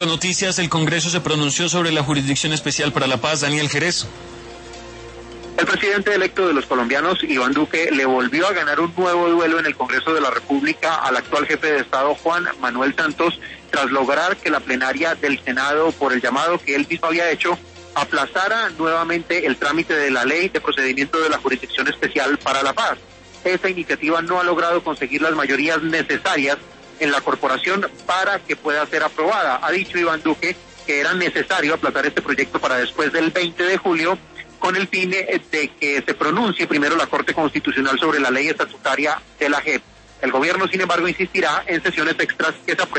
Noticias, el Congreso se pronunció sobre la Jurisdicción Especial para la Paz. Daniel Jerez. El presidente electo de los colombianos, Iván Duque, le volvió a ganar un nuevo duelo en el Congreso de la República al actual jefe de Estado, Juan Manuel Santos, tras lograr que la plenaria del Senado, por el llamado que él mismo había hecho, aplazara nuevamente el trámite de la ley de procedimiento de la Jurisdicción Especial para la Paz. Esta iniciativa no ha logrado conseguir las mayorías necesarias en la corporación para que pueda ser aprobada. Ha dicho Iván Duque que era necesario aplazar este proyecto para después del 20 de julio con el fin de que se pronuncie primero la Corte Constitucional sobre la ley estatutaria de la JEP. El gobierno, sin embargo, insistirá en sesiones extras que se aprueben.